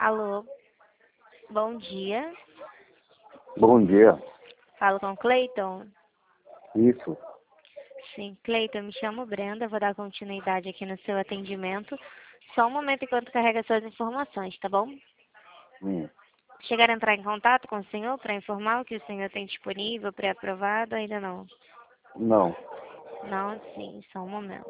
Alô, bom dia. Bom dia. Falo com Cleiton? Isso. Sim, Cleiton, eu me chamo Brenda, vou dar continuidade aqui no seu atendimento. Só um momento enquanto carrega suas informações, tá bom? Hum. Chegaram a entrar em contato com o senhor para informar o que o senhor tem disponível, pré-aprovado? Ainda não? Não. Não, sim, só um momento.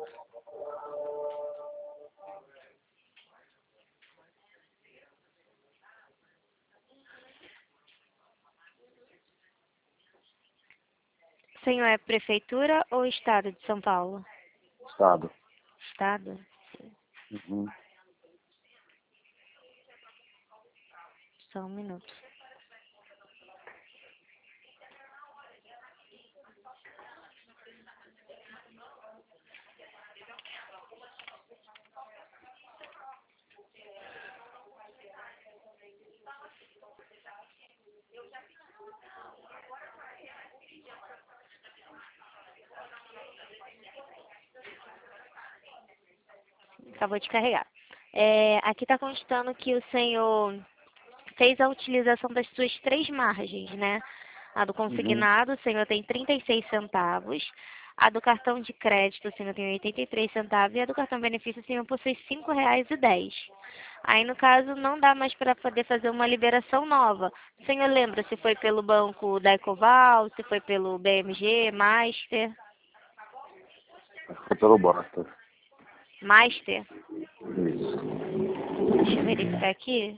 O senhor é prefeitura ou estado de São Paulo? Estado. Estado? Uhum. Só um minuto. Acabou de carregar. Aqui está constando que o senhor fez a utilização das suas três margens, né? A do Uhum. consignado, o senhor tem 36 centavos. A do cartão de crédito, o senhor tem 83 centavos. E a do cartão benefício, o senhor possui R$ 5,10. Aí, no caso, não dá mais para poder fazer uma liberação nova. O senhor lembra se foi pelo banco da Ecoval, se foi pelo BMG, Master? Foi pelo Basta. Master? Isso. Deixa eu verificar aqui.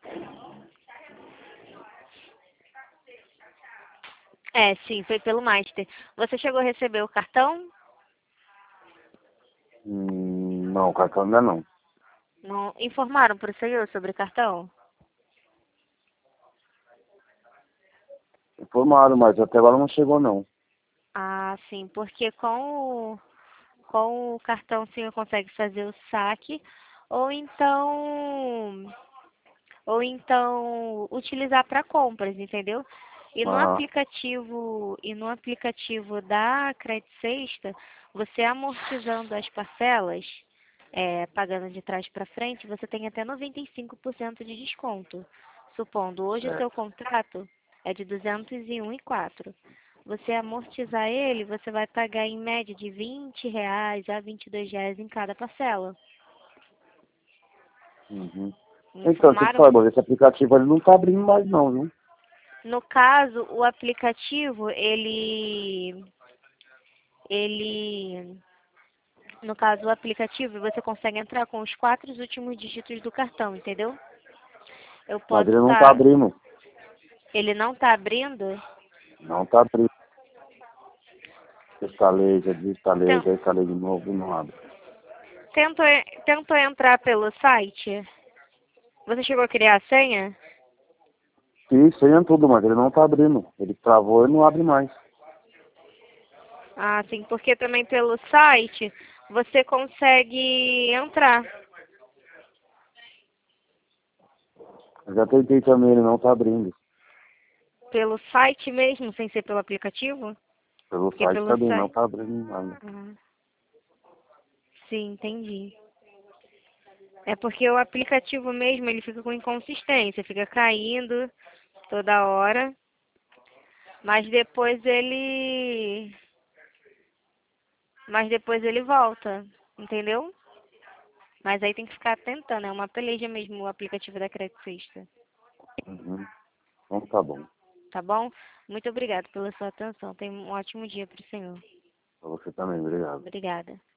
Sim, foi pelo Master. Você chegou a receber o cartão? Não, cartão ainda não. Não informaram para o senhor sobre o cartão? Informaram, mas até agora não chegou não. Ah, sim, porque com o cartão o senhor consegue fazer o saque ou então utilizar para compras, entendeu? Ah, E no aplicativo da Credit Sexta, você amortizando as parcelas, pagando de trás para frente, você tem até 95% de desconto. Supondo, hoje o seu certo. contrato é de 201,04. Você amortizar ele, você vai pagar em média de R$ 20 a R$ 22 em cada parcela. Uhum. Então, deixa eu te Informaram? falar, mas esse aplicativo ele não tá abrindo mais não, viu? No caso, o aplicativo, no caso, o aplicativo, você consegue entrar com os 4 últimos dígitos do cartão, entendeu? Eu Mas posso ele não tá estar, abrindo. ele não está abrindo. Não tá abrindo. Então, Instalei de novo e não abre. tentou entrar pelo site. Você chegou a criar a senha? Sim, senha tudo, mas ele não tá abrindo. Ele travou e não abre mais. Ah, sim, porque também pelo site você consegue entrar. Eu já tentei também, ele não tá abrindo. Pelo site mesmo, sem ser pelo aplicativo? Pelo Porque site pelo também não site. tá abrindo nada. Ah, sim, entendi. É porque o aplicativo mesmo, ele fica com inconsistência, fica caindo toda hora, mas depois ele volta, entendeu? Mas aí tem que ficar tentando, é uma peleja mesmo o aplicativo da Credit Sexta, Uhum. Então tá bom. tá bom? Muito obrigada pela sua atenção. Tenha um ótimo dia para o senhor. Pra você também, obrigado. Obrigada.